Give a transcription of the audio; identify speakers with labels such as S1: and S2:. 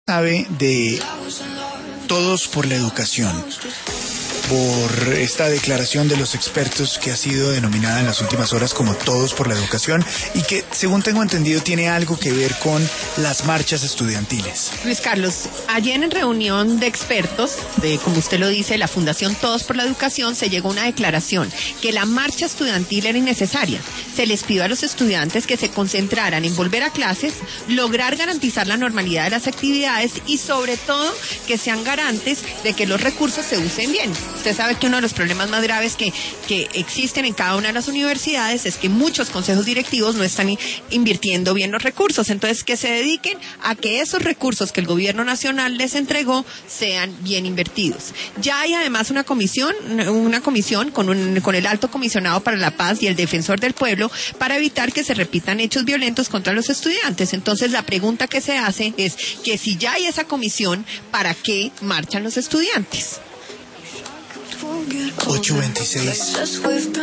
S1: sabe de Todos por la Educación, por esta declaración de los expertos que ha sido denominada en las últimas horas como Todos por la Educación y que, según tengo entendido, tiene algo que ver con las marchas estudiantiles?
S2: Luis Carlos, ayer en reunión de expertos, como usted lo dice, la Fundación Todos por la Educación, se llegó a una declaración que la marcha estudiantil era innecesaria. Se les pidió a los estudiantes que se concentraran en volver a clases, lograr garantizar la normalidad de las actividades y, sobre todo, que sean garantes de que los recursos se usen bien. Usted sabe que uno de los problemas más graves que existen en cada una de las universidades es que muchos consejos directivos no están invirtiendo bien los recursos. Entonces, que se dediquen a que esos recursos que el gobierno nacional les entregó sean bien invertidos. Ya hay además una comisión con el Alto Comisionado para la Paz y el Defensor del Pueblo para evitar que se repitan hechos violentos contra los estudiantes. Entonces, la pregunta que se hace es que si ya hay esa comisión, ¿para qué marchan los estudiantes?
S1: 8:26.